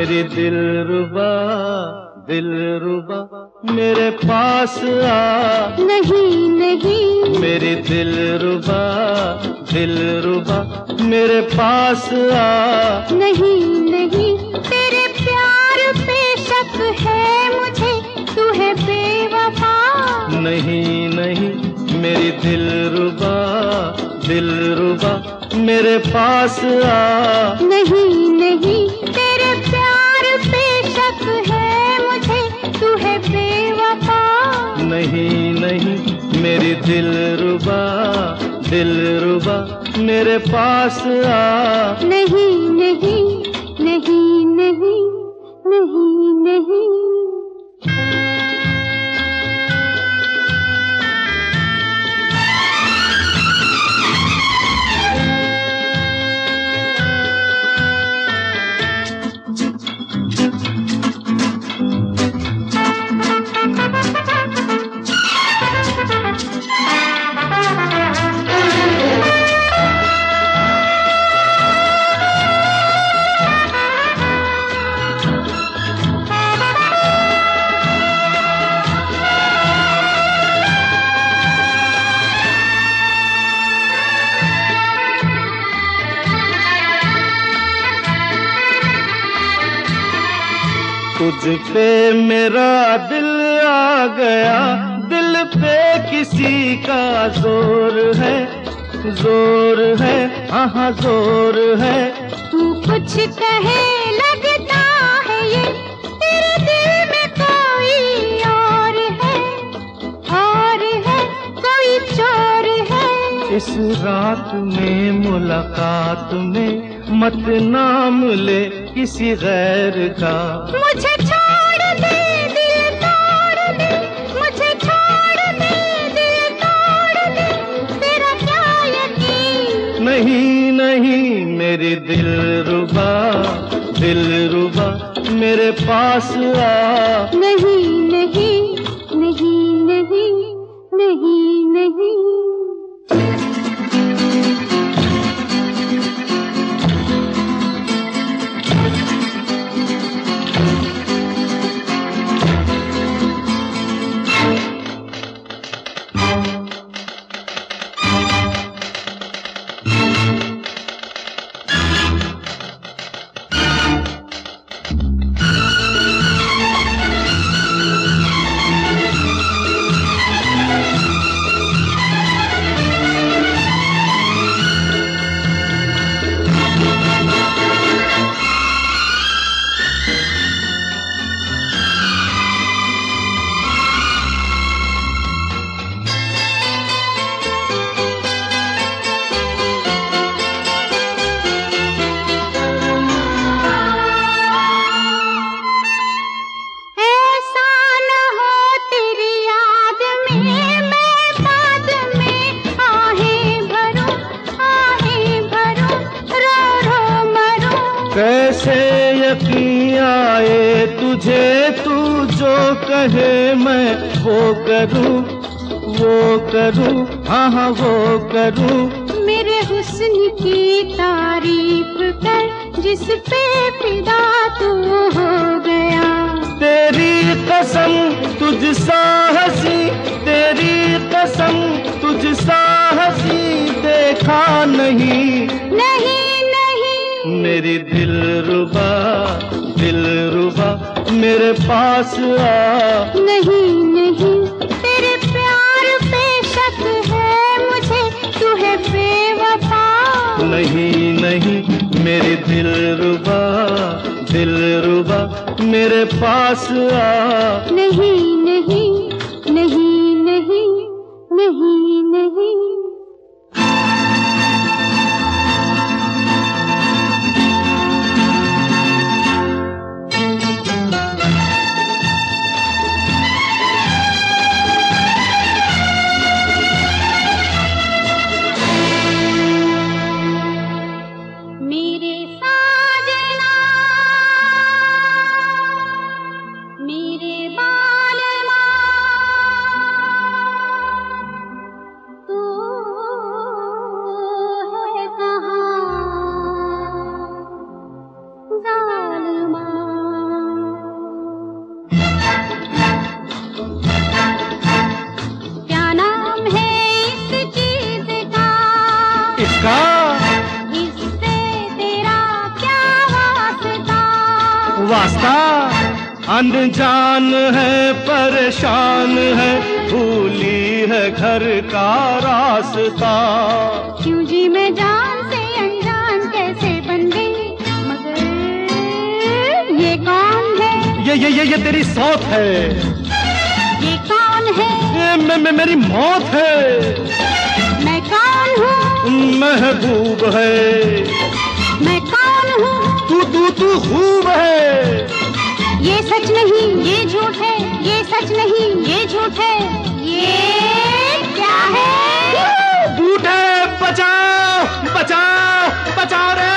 मेरी दिलरुबा दिलरुबा मेरे पास आ। नहीं नहीं मेरी दिलरुबा दिलरुबा मेरे पास आ। नहीं नहीं तेरे प्यार पे शक है मुझे, तू है बेवफा। नहीं नहीं मेरी दिलरुबा दिलरुबा मेरे पास आ। नहीं नहीं तेरे प्यार पे शक है मुझे, तू है बेवफा। नहीं नहीं मेरी दिलरुबा दिलरुबा मेरे पास आ। नहीं नहीं नहीं नहीं नहीं नहीं तुझ पे मेरा दिल आ गया, दिल पे किसी का जोर है, जोर है, हाँ जोर है। तू कुछ कहे लगता है ये तेरे दिल में कोई और है, और है कोई चोर है। इस रात में मुलाकात में मत नाम ले किसी गैर का। मुझे छोड़ दे दिल तोड़ दे, मुझे छोड़ दे दिल तोड़ दे, तेरा क्या यकीन। नहीं नहीं मेरी दिलरुबा दिलरुबा मेरे पास आ। नहीं नहीं नहीं नहीं नहीं नहीं कैसे यकीन आए तुझे, तू जो कहे मैं वो करूं, वो करूं, हाँ वो करूं। मेरे हुस्न की तारीफ कर जिस पे फिदा तू हो गया। तेरी कसम तुझ सा हंसी, तेरी कसम तुझ सा हंसी देखा नहीं। नहीं मेरी दिलरुबा दिलरुबा मेरे पास आ। नहीं नहीं तेरे प्यार पे शक है मुझे, तू है बेवफा। नहीं नहीं मेरी दिलरुबा दिलरुबा मेरे पास आ। नहीं नहीं नहीं नहीं नहीं नहीं तू वास्ता अनजान है, परेशान है, भूली है घर का रास्ता। क्यों जी मैं जान से अनजान कैसे बन गई, मगर ये कौन है? ये तेरी सौत है। ये कौन है? ये मेरी मौत है। मैं कौन हूँ? महबूब है। मैं कौन हूँ? तू खूब है। ये सच नहीं ये झूठ है, ये सच नहीं ये झूठ है, ये क्या है? झूठ है। बचाओ बचाओ बचाओ रे।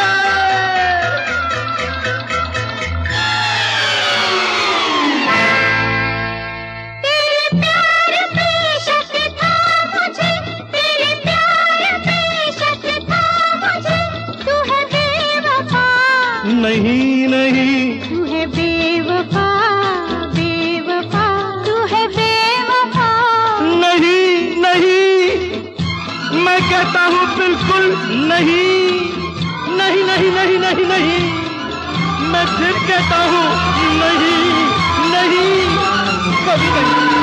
तेरे प्यार पे शक था मुझे, तेरे प्यार पे शक था मुझे, तू है बेवफा। नहीं नहीं, तू है बेवफा, बेवफा, तू है बेवफा। नहीं नहीं, मैं कहता हूँ बिल्कुल नहीं। नहीं नहीं नहीं नहीं नहीं, मैं फिर कहता हूँ नहीं नहीं, कभी नहीं।